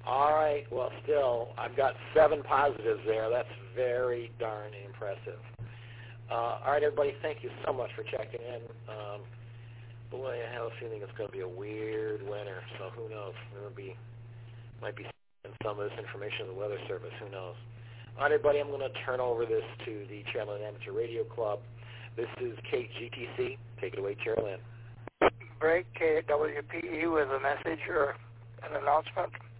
All right. Well, still, I've got 7 positives there. That's very darn impressive. All right, everybody, thank you so much for checking in. Boy, I have a feeling it's going to be a weird winter, so who knows? Might be some of this information of the Weather Service. Who knows? All right, everybody, I'm going to turn over this to the Chairland Amateur Radio Club. This is KGTC. Take it away, Chairland. Break KWPE with a message or an announcement.